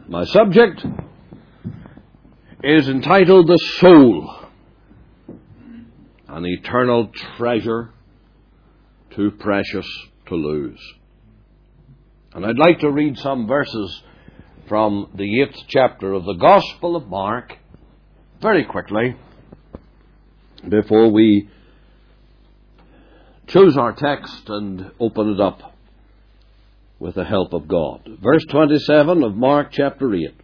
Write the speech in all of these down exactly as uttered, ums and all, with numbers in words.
My subject is entitled The Soul, an eternal treasure too precious to lose. And I'd like to read some verses from the eighth chapter of the Gospel of Mark very quickly before we choose our text and open it up with the help of God. Verse twenty-seven of Mark chapter eight.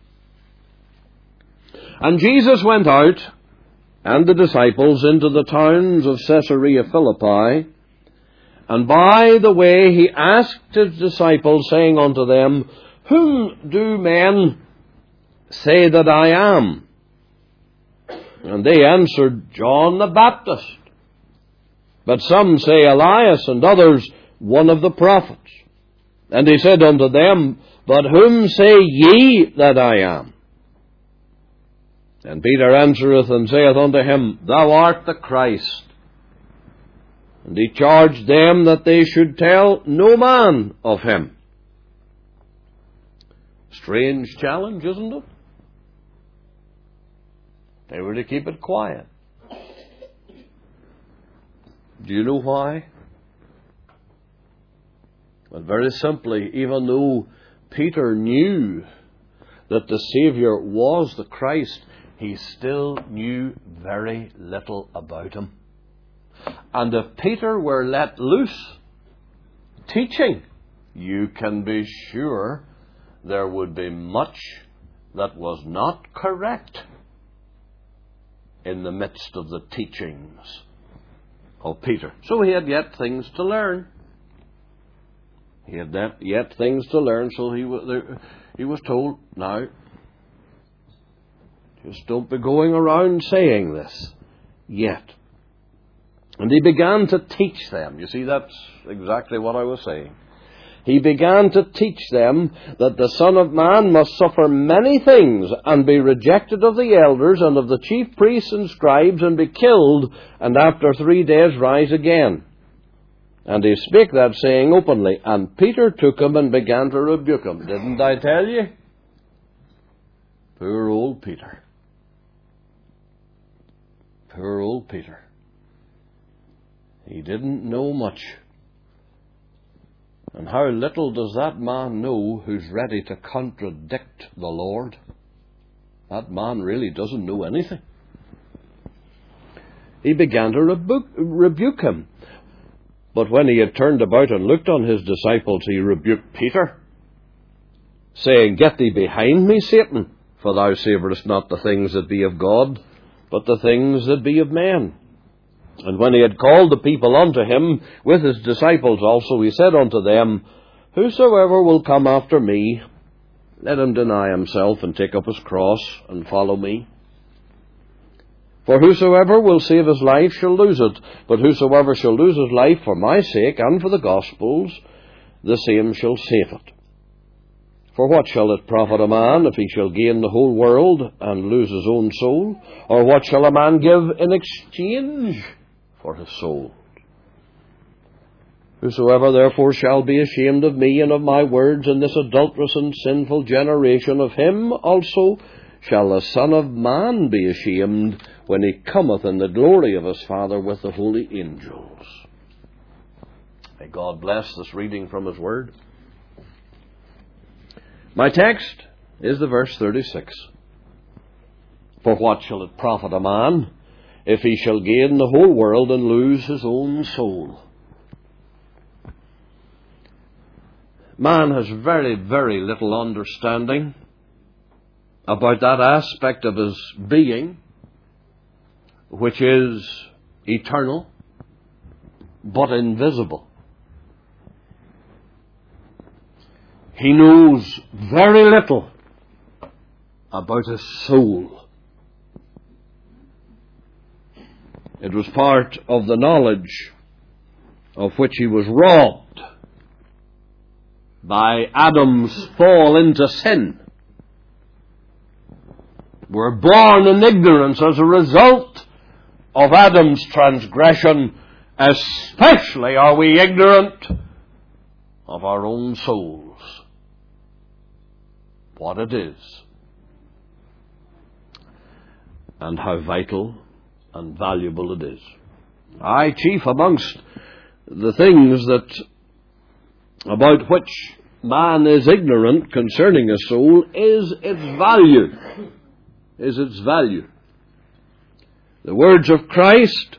And Jesus went out, and the disciples, into the towns of Caesarea Philippi, and by the way he asked his disciples, saying unto them, Whom do men say that I am? And they answered, John the Baptist. But some say Elias, and others one of the prophets. And he said unto them, But whom say ye that I am? And Peter answereth and saith unto him, Thou art the Christ. And he charged them that they should tell no man of him. Strange challenge, isn't it? They were to keep it quiet. Do you know why? Well, very simply, even though Peter knew that the Saviour was the Christ, he still knew very little about him. And if Peter were let loose teaching, you can be sure there would be much that was not correct in the midst of the teachings of Peter. So he had yet things to learn. He had yet things to learn, so he was, he was told, now, just don't be going around saying this yet. And he began to teach them. You see, that's exactly what I was saying. He began to teach them that the Son of Man must suffer many things, and be rejected of the elders and of the chief priests and scribes, and be killed, and after three days rise again. And he spake that saying openly, and Peter took him and began to rebuke him. Didn't I tell you? Poor old Peter. Poor old Peter. He didn't know much. And how little does that man know who's ready to contradict the Lord? That man really doesn't know anything. He began to rebuke, rebuke him. But when he had turned about and looked on his disciples, he rebuked Peter, saying, Get thee behind me, Satan, for thou savourest not the things that be of God, but the things that be of men. And when he had called the people unto him, with his disciples also, he said unto them, Whosoever will come after me, let him deny himself, and take up his cross, and follow me. For whosoever will save his life shall lose it, but whosoever shall lose his life for my sake and for the gospel's, the same shall save it. For what shall it profit a man if he shall gain the whole world and lose his own soul? Or what shall a man give in exchange for his soul? Whosoever therefore shall be ashamed of me and of my words in this adulterous and sinful generation, of him also shall the Son of Man be ashamed when he cometh in the glory of his Father with the holy angels. May God bless this reading from his word. My text is the verse thirty-six. For what shall it profit a man if he shall gain the whole world and lose his own soul? Man has very, very little understanding about that aspect of his being which is eternal but invisible. He knows very little about his soul. It was part of the knowledge of which he was robbed by Adam's fall into sin. We're born in ignorance as a result of Adam's transgression. Especially are we ignorant of our own souls. what it is, and how vital and valuable it is. Aye, chief amongst the things that about which man is ignorant concerning a soul is its value. Is its value. The words of Christ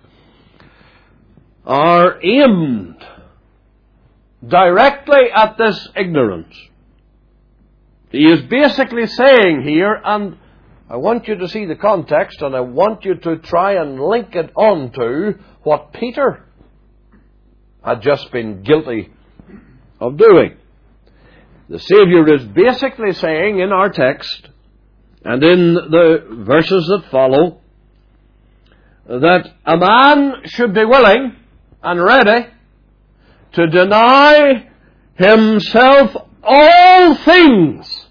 are aimed directly at this ignorance. He is basically saying here, and I want you to see the context, and I want you to try and link it on to what Peter had just been guilty of doing. The Saviour is basically saying in our text, and in the verses that follow, that a man should be willing and ready to deny himself all things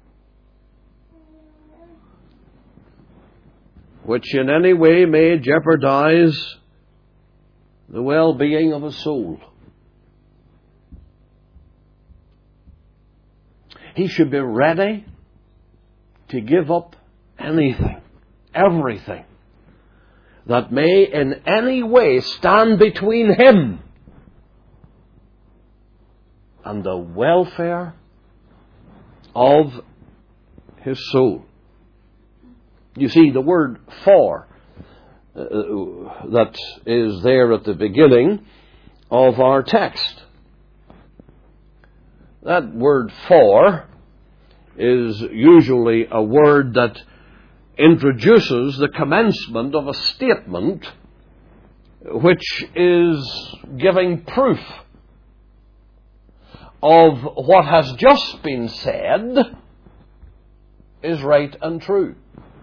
which in any way may jeopardize the well-being of a soul. He should be ready to give up anything, everything, that may in any way stand between him and the welfare of his soul. You see, the word for uh, that is there at the beginning of our text, that word for is usually a word that introduces the commencement of a statement which is giving proof of what has just been said is right and true.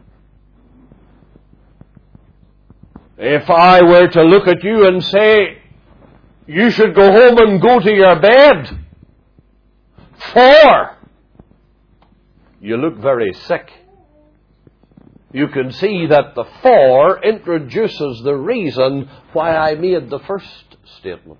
If I were to look at you and say, you should go home and go to your bed, for you look very sick, you can see that the for introduces the reason why I made the first statement.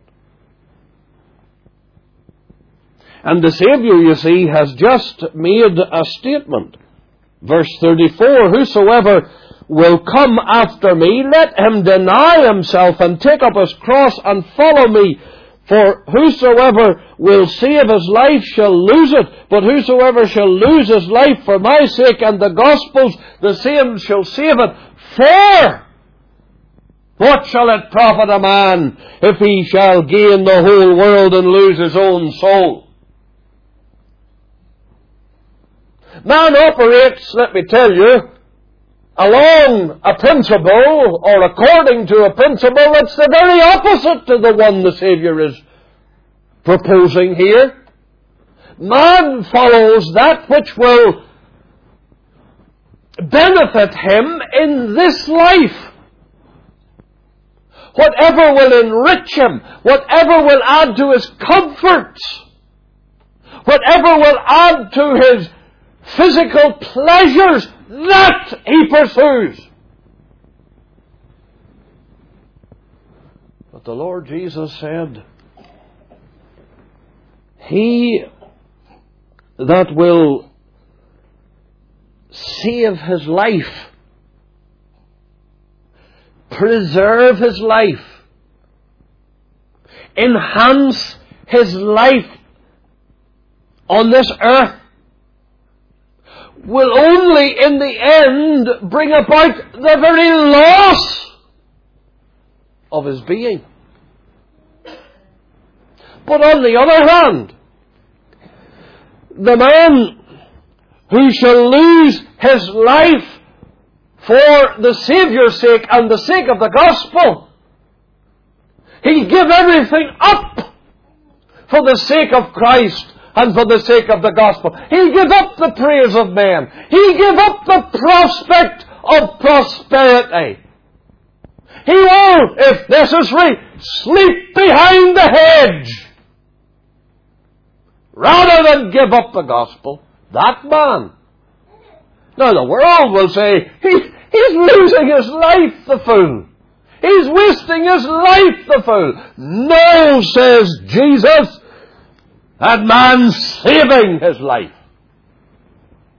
And the Saviour, you see, has just made a statement. Verse thirty-four, whosoever will come after me, let him deny himself and take up his cross and follow me. For whosoever will save his life shall lose it, but whosoever shall lose his life for my sake and the gospel's, the same shall save it. For what shall it profit a man if he shall gain the whole world and lose his own soul? Man operates, let me tell you, along a principle, or according to a principle that's the very opposite to the one the Saviour is proposing here. Man follows that which will benefit him in this life. Whatever will enrich him, whatever will add to his comforts, whatever will add to his physical pleasures, that he pursues. But the Lord Jesus said, he that will save his life, preserve his life, enhance his life on this earth, will only in the end bring about the very loss of his being. But on the other hand, the man who shall lose his life for the Saviour's sake and the sake of the gospel, he give everything up for the sake of Christ and for the sake of the gospel. He give up the praise of man. He give up the prospect of prosperity. He will, if necessary, sleep behind the hedge rather than give up the gospel. That man. Now the world will say, he, he's losing his life, the fool. He's wasting his life, the fool. No, says Jesus, that man's saving his life.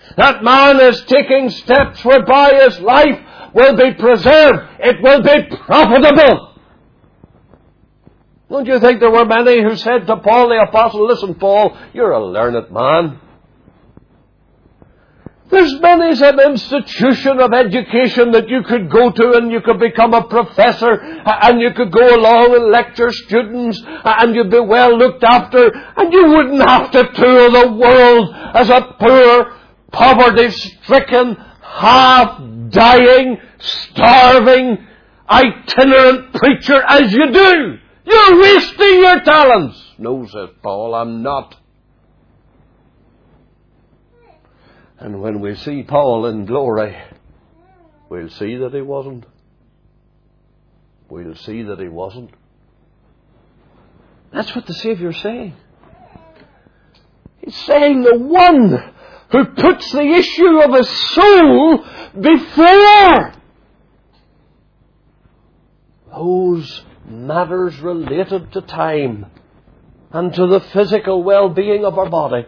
That man is taking steps whereby his life will be preserved. It will be profitable. Don't you think there were many who said to Paul the Apostle, listen, Paul, you're a learned man. There's many an institution of education that you could go to and you could become a professor and you could go along and lecture students and you'd be well looked after and you wouldn't have to tour the world as a poor, poverty-stricken, half-dying, starving, itinerant preacher as you do. You're wasting your talents. No, says Paul, I'm not. And when we see Paul in glory, we'll see that he wasn't. We'll see that he wasn't. That's what the Saviour's saying. He's saying the one who puts the issue of his soul before those matters related to time and to the physical well-being of our body.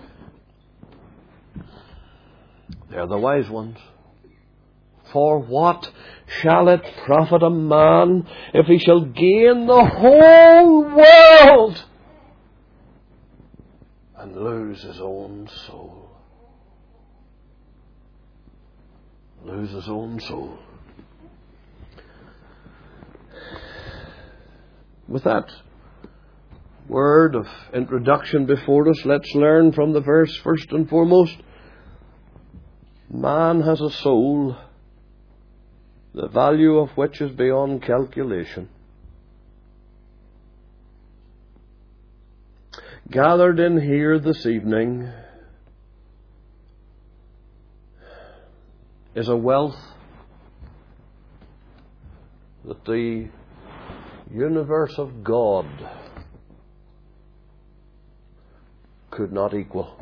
They're the wise ones. For what shall it profit a man if he shall gain the whole world and lose his own soul? Lose his own soul. With that word of introduction before us, let's learn from the verse first and foremost. Man has a soul, the value of which is beyond calculation. Gathered in here this evening is a wealth that the universe of God could not equal.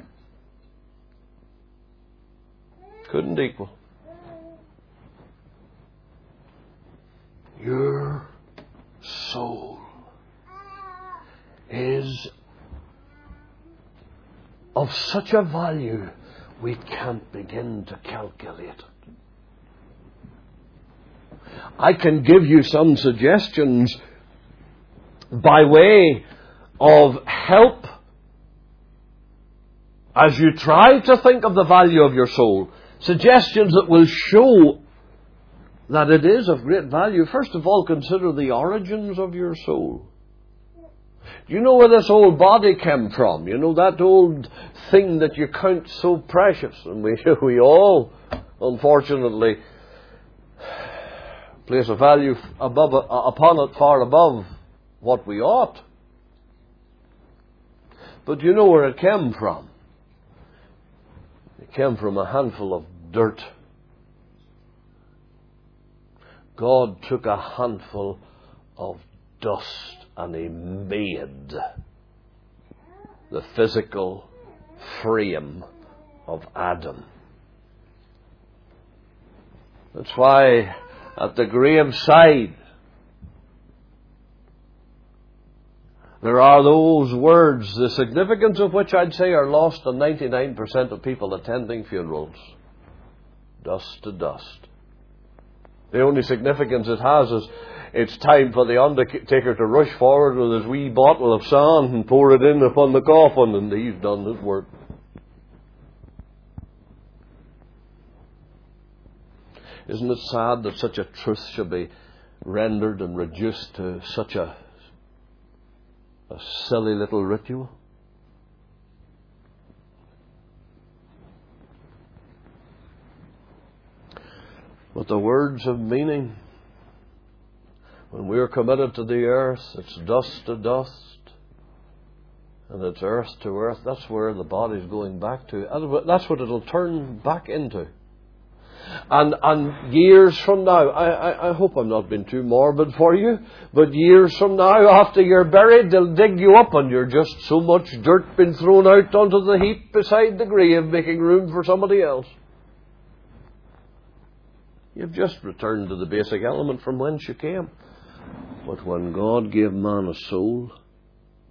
Couldn't equal. Your soul is of such a value we can't begin to calculate it. I can give you some suggestions by way of help as you try to think of the value of your soul. Suggestions that will show that it is of great value. First of all, consider the origins of your soul. Do you know where this old body came from? You know, that old thing that you count so precious. And we, we all, unfortunately, place a value above upon it far above what we ought. But you know where it came from? It came from a handful of dirt. God took a handful of dust and He made the physical frame of Adam. That's why at the graveside there are those words, the significance of which I'd say are lost on ninety-nine percent of people attending funerals. Dust to dust. The only significance it has is it's time for the undertaker to rush forward with his wee bottle of sand and pour it in upon the coffin, and he's done his work. Isn't it sad that such a truth should be rendered and reduced to such a, a silly little ritual? But the words of meaning, when we're committed to the earth, it's dust to dust, and it's earth to earth. That's where the body's going back to. That's what it'll turn back into. And and years from now, I, I, I hope I'm not being too morbid for you, but years from now, after you're buried, they'll dig you up and you're just so much dirt been thrown out onto the heap beside the grave, making room for somebody else. You've just returned to the basic element from whence you came. But when God gave man a soul,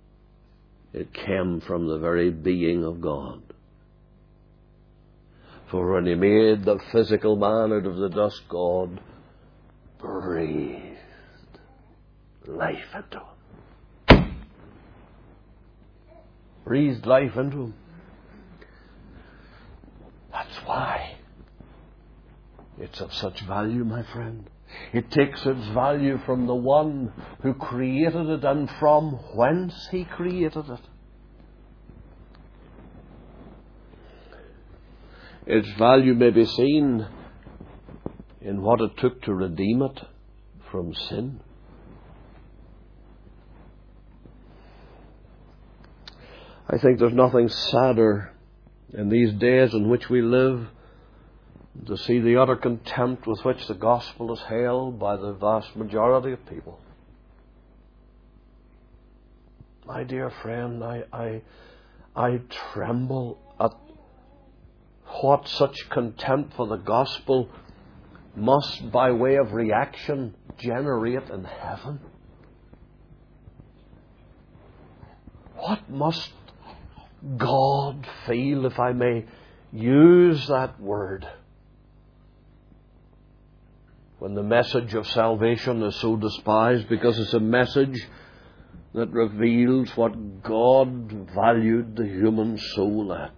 it came from the very being of God. For when He made the physical man out of the dust, God breathed life into him. Breathed life into him. That's why it's of such value, my friend. It takes its value from the one who created it and from whence He created it. Its value may be seen in what it took to redeem it from sin. I think there's nothing sadder in these days in which we live to see the utter contempt with which the gospel is held by the vast majority of people. My dear friend, I, I, I tremble at what such contempt for the gospel must, by way of reaction, generate in heaven. What must God feel, if I may use that word, when the message of salvation is so despised, because it's a message that reveals what God valued the human soul at.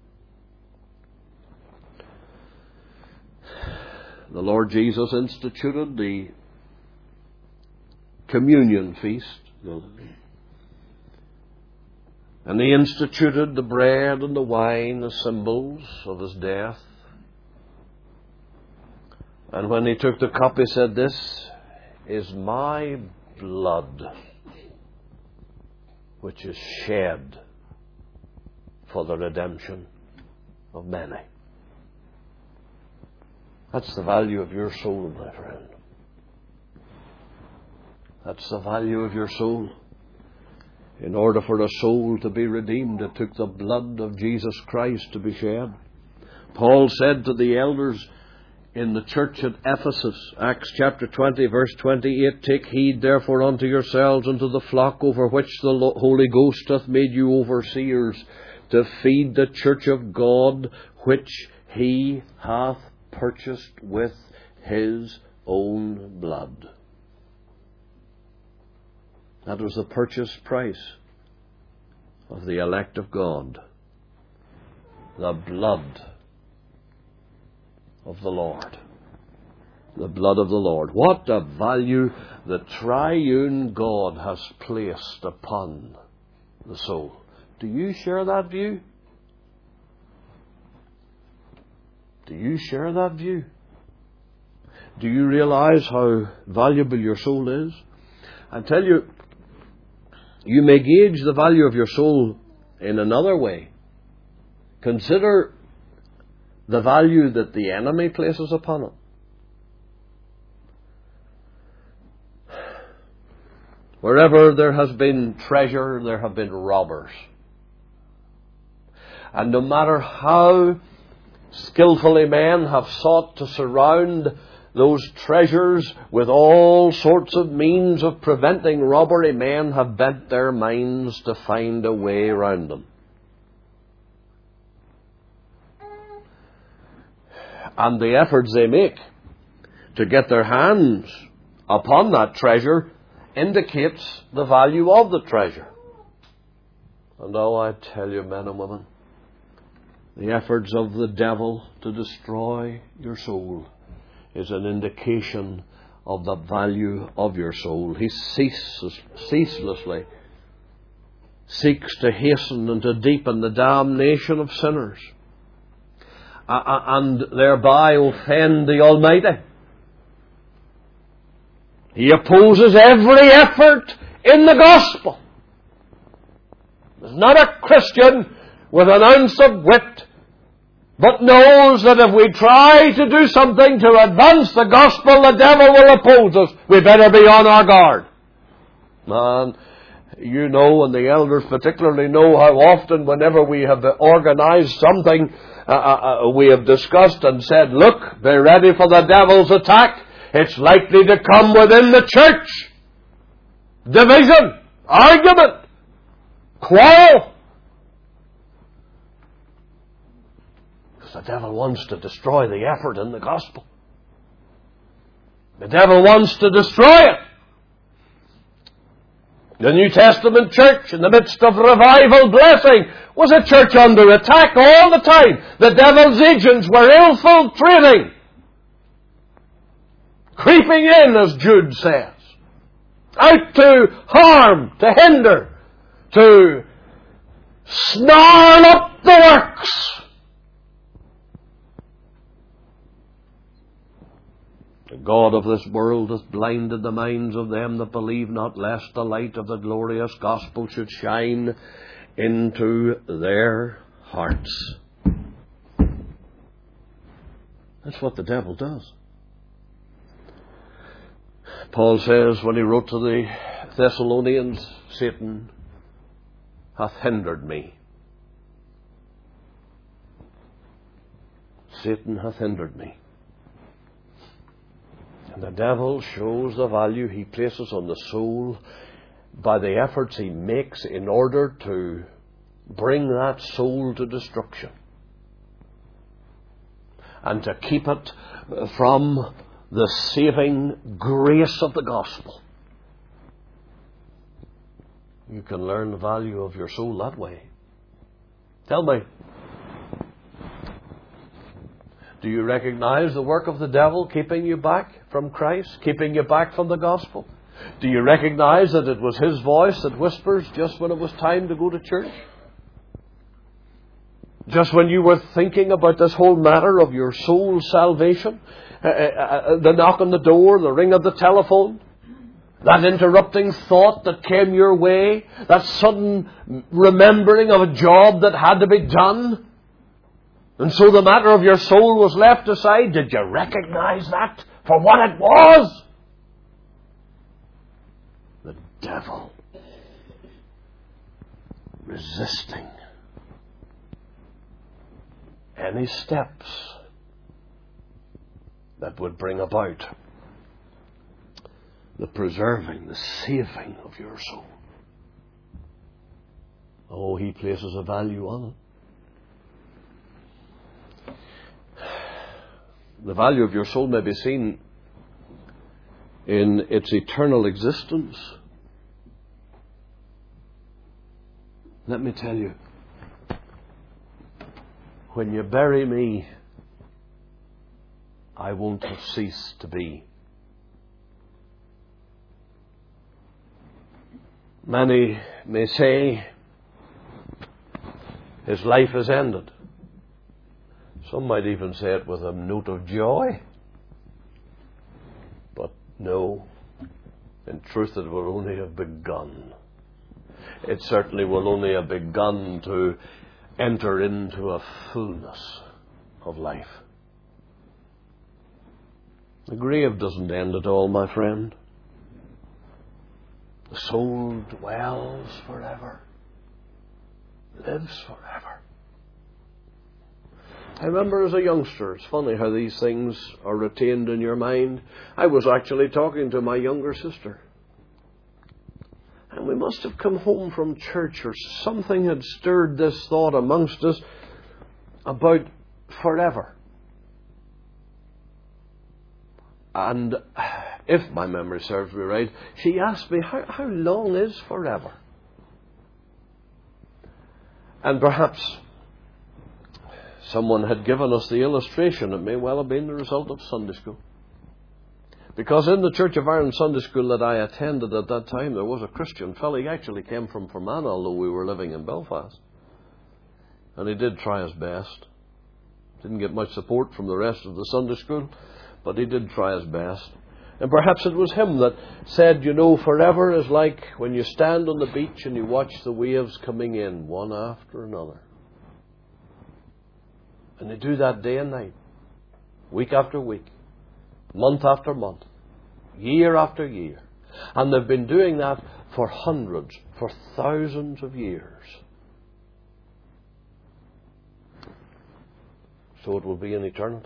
The Lord Jesus instituted the communion feast, and He instituted the bread and the wine as symbols of His death. And when He took the cup, He said, "This is my blood, which is shed for the redemption of many." That's the value of your soul, my friend. That's the value of your soul. In order for a soul to be redeemed, it took the blood of Jesus Christ to be shed. Paul said to the elders in the church at Ephesus, Acts chapter twenty, verse twenty-eight, "Take heed therefore unto yourselves and to the flock over which the Holy Ghost hath made you overseers, to feed the church of God, which He hath purchased with His own blood." That was the purchase price of the elect of God. The blood of the Lord. The blood of the Lord. What a value the triune God has placed upon the soul. Do you share that view? Do you share that view? Do you realize how valuable your soul is? I tell you, you may gauge the value of your soul in another way. Consider the value that the enemy places upon it. Wherever there has been treasure, there have been robbers. And no matter how skillfully men have sought to surround those treasures with all sorts of means of preventing robbery, men have bent their minds to find a way around them. And the efforts they make to get their hands upon that treasure indicates the value of the treasure. And oh, I tell you, men and women, the efforts of the devil to destroy your soul is an indication of the value of your soul. He ceases, ceaselessly seeks to hasten and to deepen the damnation of sinners, uh, and thereby offend the Almighty. He opposes every effort in the gospel. There's not a Christian with an ounce of wit but knows that if we try to do something to advance the gospel, the devil will oppose us. We better be on our guard. Man, you know, and the elders particularly know how often whenever we have organized something, uh, uh, we have discussed and said, look, be ready for the devil's attack. It's likely to come within the church. Division, argument, quarrel. The devil wants to destroy the effort in the gospel. The devil wants to destroy it. The New Testament church, in the midst of revival blessing, was a church under attack all the time. The devil's agents were infiltrating, creeping in, as Jude says, out to harm, to hinder, to snarl up the works. The God of this world hath blinded the minds of them that believe not, lest the light of the glorious gospel should shine into their hearts. That's what the devil does. Paul says when he wrote to the Thessalonians, Satan hath hindered me. Satan hath hindered me. And the devil shows the value he places on the soul by the efforts he makes in order to bring that soul to destruction and to keep it from the saving grace of the gospel. You can learn the value of your soul that way. Tell me, do you recognize the work of the devil keeping you back from Christ, keeping you back from the gospel? Do you recognize that it was his voice that whispers just when it was time to go to church? Just when you were thinking about this whole matter of your soul's salvation, uh, uh, the knock on the door, the ring of the telephone, that interrupting thought that came your way, that sudden remembering of a job that had to be done, and so the matter of your soul was left aside. Did you recognize that for what it was? The devil resisting any steps that would bring about the preserving, the saving of your soul. Oh, he places a value on it. The value of your soul may be seen in its eternal existence. Let me tell you, when you bury me, I won't have ceased to be. Many may say his life has ended. Some might even say it with a note of joy. But no, in truth it will only have begun. It certainly will only have begun to enter into a fullness of life. The grave doesn't end at all, my friend. The soul dwells forever, lives forever. I remember as a youngster, it's funny how these things are retained in your mind. I was actually talking to my younger sister. And we must have come home from church, or something had stirred this thought amongst us about forever. And if my memory serves me right, she asked me, how, how long is forever? And perhaps someone had given us the illustration. It may well have been the result of Sunday school. Because in the Church of Ireland Sunday school that I attended at that time, there was a Christian fellow. He actually came from Fermanagh, although we were living in Belfast. And he did try his best. Didn't get much support from the rest of the Sunday school, but he did try his best. And perhaps it was him that said, you know, forever is like when you stand on the beach and you watch the waves coming in, one after another. And they do that day and night, week after week, month after month, year after year. And they've been doing that for hundreds, for thousands of years. So it will be in eternity.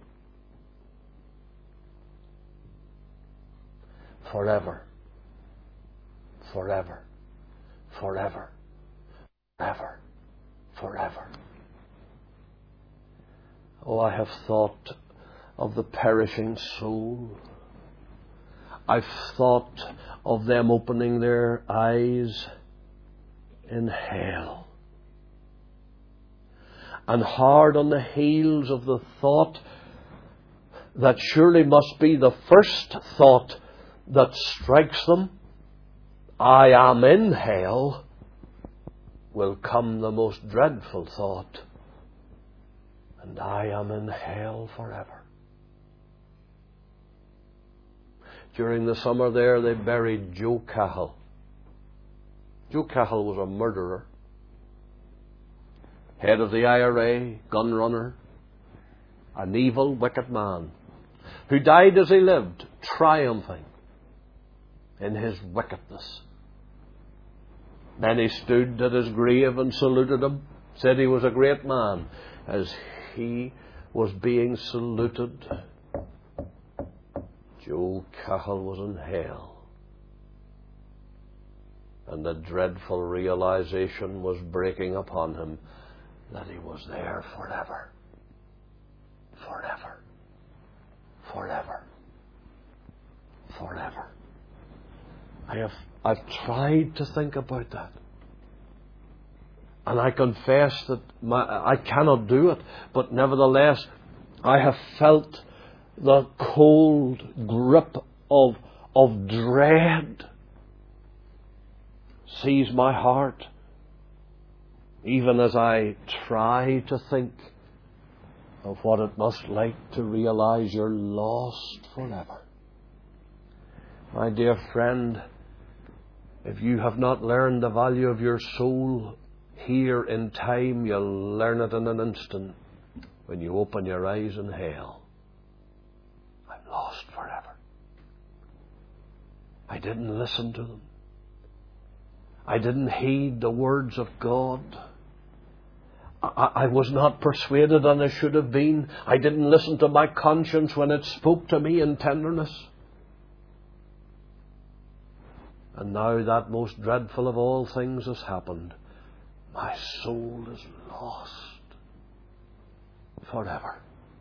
Forever. Forever. Forever. Forever. Forever. Oh, I have thought of the perishing soul. I've thought of them opening their eyes in hell. And hard on the heels of the thought that surely must be the first thought that strikes them, I am in hell, will come the most dreadful thought, and I am in hell forever. During the summer there, they buried Joe Cahill. Joe Cahill was a murderer, head of the I R A, gun runner, an evil, wicked man, who died as he lived, triumphing in his wickedness. Many stood at his grave and saluted him, said he was a great man. As he was being saluted, Joe Cahill was in hell. And the dreadful realization was breaking upon him that he was there forever. Forever. Forever. Forever. I have I've tried to think about that. And I confess that my, I cannot do it. But nevertheless, I have felt the cold grip of, of dread seize my heart, even as I try to think of what it must like to realize you're lost forever. My dear friend, if you have not learned the value of your soul here in time, you'll learn it in an instant when you open your eyes in hell. I'm lost forever. I didn't listen to them. I didn't heed the words of God. I, I was not persuaded, and I should have been. I didn't listen to my conscience when it spoke to me in tenderness. And now that most dreadful of all things has happened. My soul is lost forever.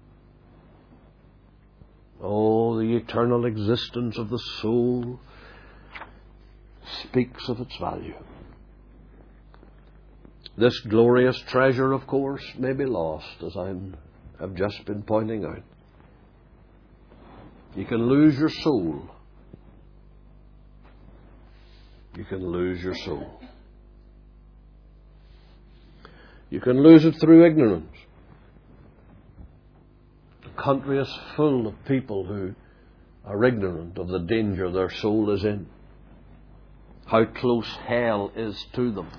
Oh, the eternal existence of the soul speaks of its value. This glorious treasure, of course, may be lost, as I have just been pointing out. You can lose your soul. You can lose your soul. You can lose it through ignorance. The country is full of people who are ignorant of the danger their soul is in, how close hell is to them.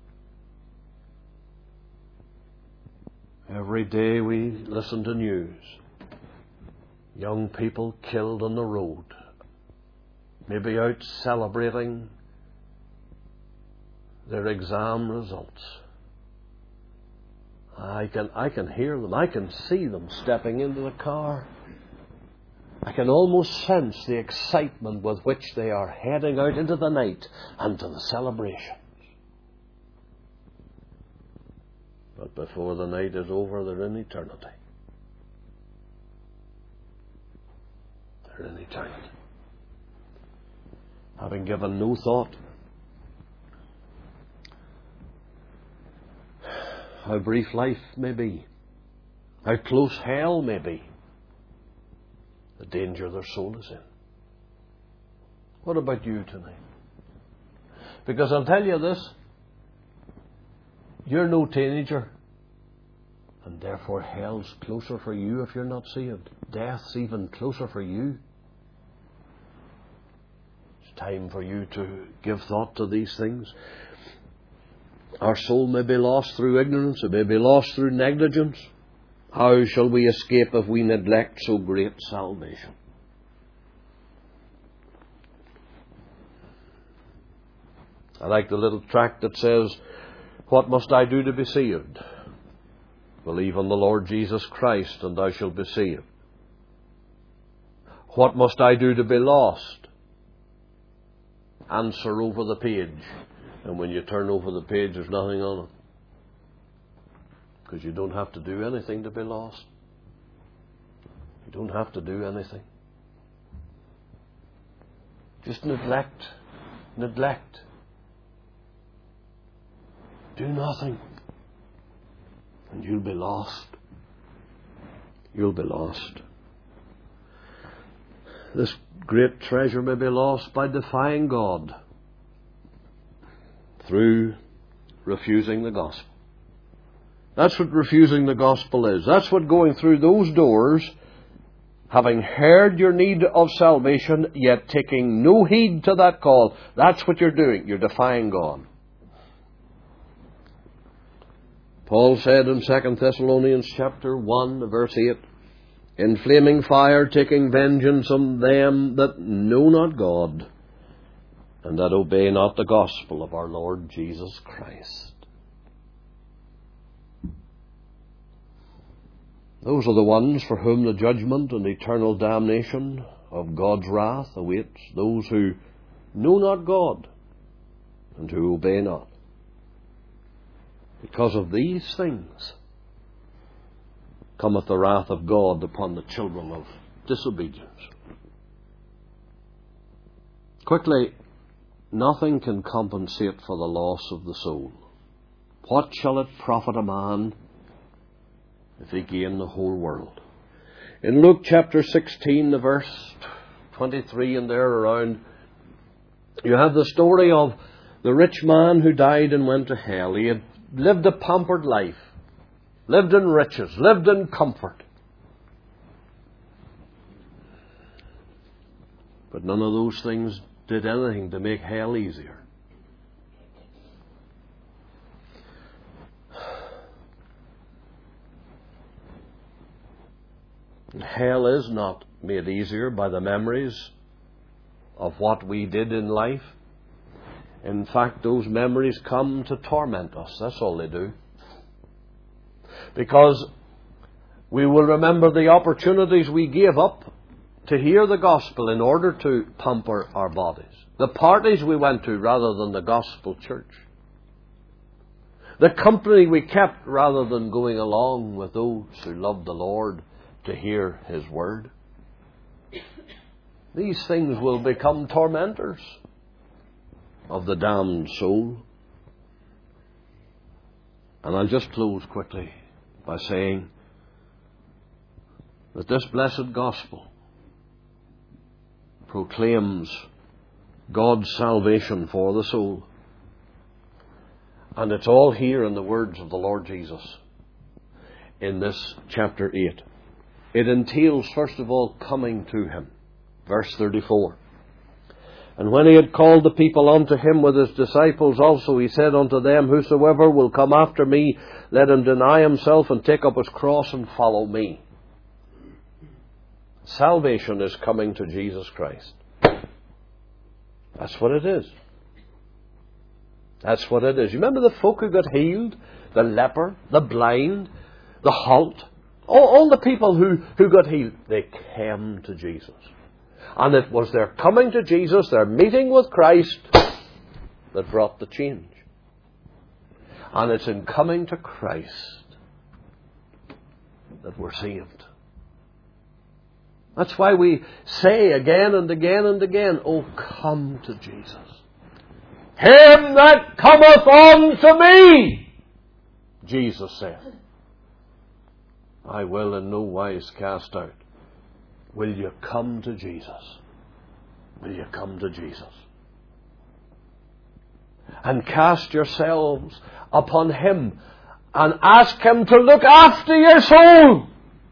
Every day we listen to news. Young people killed on the road, maybe out celebrating their exam results. I can I can hear them. I can see them stepping into the car. I can almost sense the excitement with which they are heading out into the night and to the celebrations. But before the night is over, they're in eternity. They're in eternity. Having given no thought how brief life may be, how close hell may be, the danger their soul is in. What about you tonight? Because I'll tell you this, you're no teenager, and therefore hell's closer for you if you're not saved. Death's even closer for you. It's time for you to give thought to these things. Our soul may be lost through ignorance, it may be lost through negligence. How shall we escape if we neglect so great salvation? I like the little tract that says, "What must I do to be saved? Believe on the Lord Jesus Christ, and thou shalt be saved. What must I do to be lost? Answer over the page." And when you turn over the page, there's nothing on it. Because you don't have to do anything to be lost. don't have to do anything. Just neglect, neglect. Do nothing, and you'll be lost. You'll be lost. This great treasure may be lost by defying God through refusing the gospel. That's what refusing the gospel is. That's what going through those doors, having heard your need of salvation, yet taking no heed to that call, that's what you're doing. You're defying God. Paul said in Second Thessalonians chapter one, verse eight, in flaming fire taking vengeance on them that know not God, and that obey not the gospel of our Lord Jesus Christ. Those are the ones for whom the judgment and eternal damnation of God's wrath awaits, those who know not God and who obey not. Because of these things cometh the wrath of God upon the children of disobedience. Quickly, nothing can compensate for the loss of the soul. What shall it profit a man if he gain the whole world? In Luke chapter sixteen, the verse twenty-three and there around, you have the story of the rich man who died and went to hell. He had lived a pampered life, lived in riches, lived in comfort. But none of those things did anything to make hell easier. Hell is not made easier by the memories of what we did in life. In fact, those memories come to torment us. That's all they do. Because we will remember the opportunities we gave up to hear the gospel in order to pamper our bodies. The parties we went to rather than the gospel church. The company we kept rather than going along with those who loved the Lord to hear His word. These things will become tormentors of the damned soul. And I'll just close quickly by saying that this blessed gospel proclaims God's salvation for the soul. And it's all here in the words of the Lord Jesus in this chapter eight. It entails, first of all, coming to Him. Verse thirty-four. And when He had called the people unto Him with His disciples also, He said unto them, whosoever will come after me, let him deny himself and take up his cross and follow me. Salvation is coming to Jesus Christ. That's what it is. That's what it is. You remember the folk who got healed? The leper, the blind, the halt. All, all the people who, who got healed, they came to Jesus. And it was their coming to Jesus, their meeting with Christ, that brought the change. And it's in coming to Christ that we're saved. That's why we say again and again and again, oh, come to Jesus. Him that cometh unto me, Jesus said, I will in no wise cast out. Will you come to Jesus? Will you come to Jesus? And cast yourselves upon Him and ask Him to look after your soul.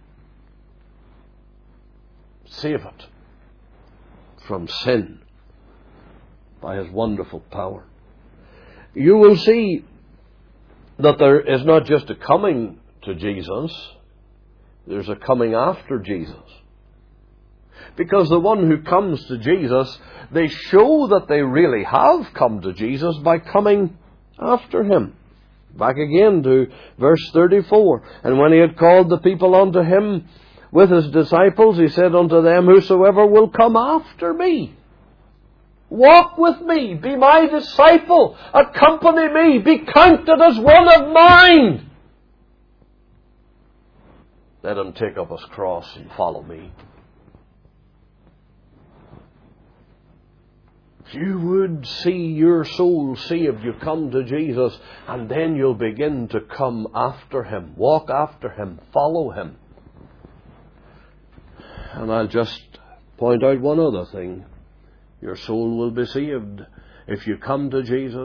Save it from sin by His wonderful power. You will see that there is not just a coming to Jesus, there's a coming after Jesus. Because the one who comes to Jesus, they show that they really have come to Jesus by coming after Him. Back again to verse thirty-four. And when He had called the people unto Him with His disciples, He said unto them, whosoever will come after me, walk with me, be my disciple, accompany me, be counted as one of mine. let him take up his cross and follow me. If you would see your soul saved, you come to Jesus, and then you'll begin to come after him, walk after him, follow him. And I'll just point out one other thing. Your soul will be saved if you come to Jesus.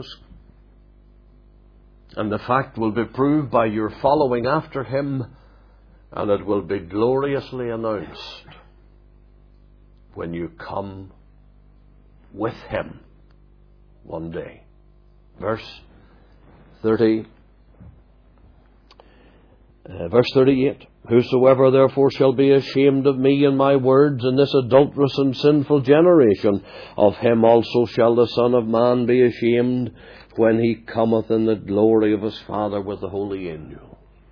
And the fact will be proved by your following after him, and it will be gloriously announced when you come with him one day. Verse thirty, uh, verse thirty-eight. Whosoever therefore shall be ashamed of me and my words in this adulterous and sinful generation, of him also shall the Son of Man be ashamed when he cometh in the glory of his Father with the holy angels.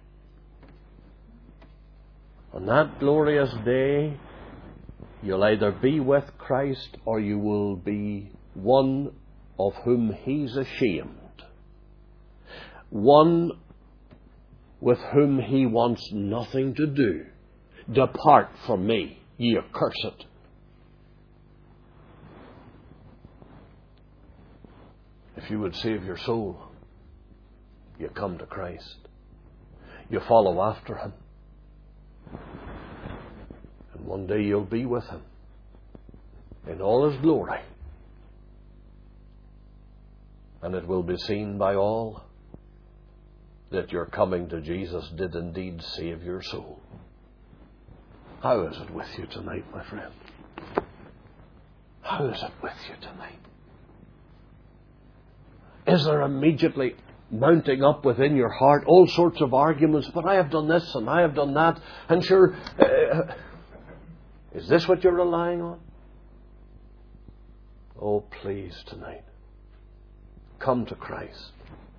On that glorious day, you'll either be with Christ or you will be one of whom he's ashamed. One with whom he wants nothing to do. Depart from me, ye accursed. If you would save your soul, you come to Christ. You follow after him. And one day you'll be with him in all his glory. And it will be seen by all that your coming to Jesus did indeed save your soul. How is it with you tonight, my friend? How is it with you tonight? Is there immediately mounting up within your heart all sorts of arguments, but I have done this and I have done that, and sure, uh, is this what you're relying on? Oh, please, tonight, come to Christ.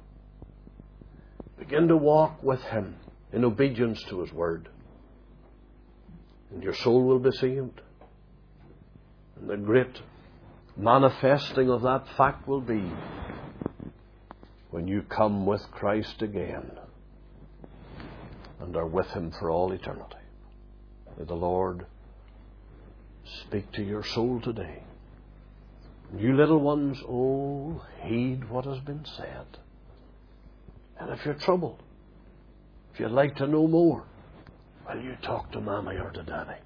Begin to walk with him in obedience to his word. And your soul will be saved. And the great manifesting of that fact will be when you come with Christ again and are with him for all eternity. May the Lord speak to your soul today. You little ones, oh, heed what has been said. And if you're troubled, if you'd like to know more, well, you talk to Mommy or to Daddy.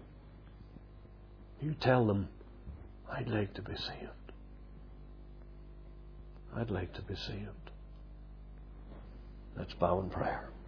You tell them, I'd like to be saved. I'd like to be saved. Let's bow in prayer.